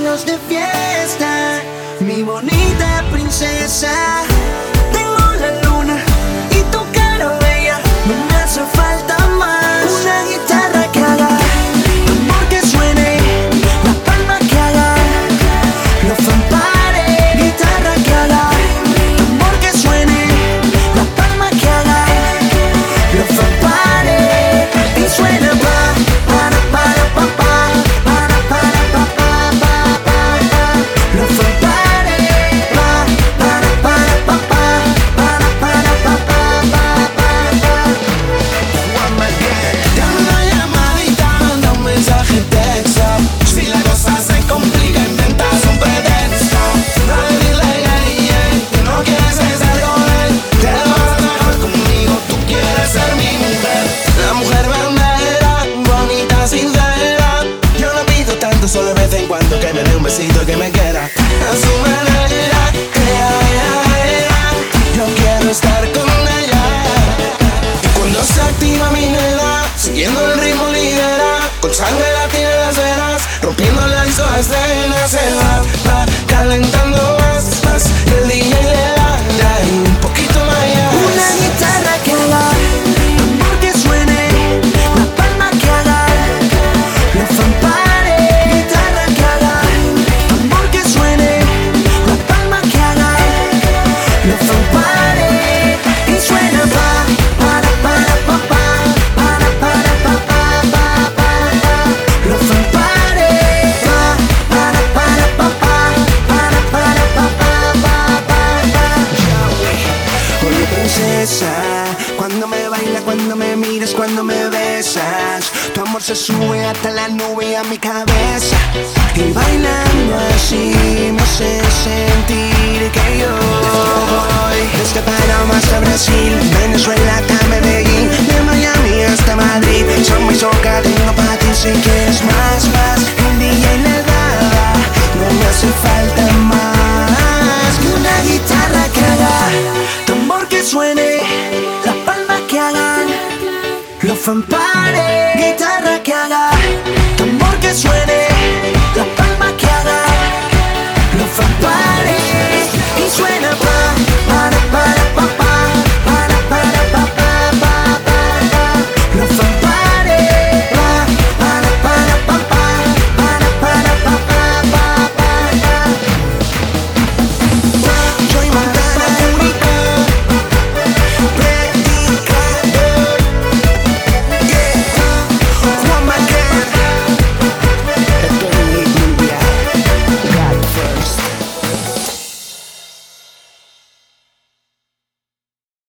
regalos de fiesta, mi bonita princesa. Tengo la luna y tu cara bella, no me hace falta más. Una guitarra que haga amor, que suene la palma, que haga los fanfares. Guitarra que haga amor, que suene la palma, que haga los fanfares. Y suena solo de vez en cuando que me dé un besito y que me quiera a su manera. Yo quiero estar con ella. Y cuando se activa mi nena, siguiendo el ritmo lidera, con sangre latina en las venas, rompiendo las escenas. Se va calentando más, y el DJ le da un poquito más allá. Una guitarra que haga amor, que suene la palma, que haga los fanfares. Cuando me bailas, cuando me miras, cuando me besas, tu amor se sube hasta la nube a mi cabeza. Y bailando así me hace sentir que yo voy desde Panamá hasta Brasil, Venezuela hasta Medellín, de Miami hasta Madrid. Son mi soca, tengo para ti si quieres más.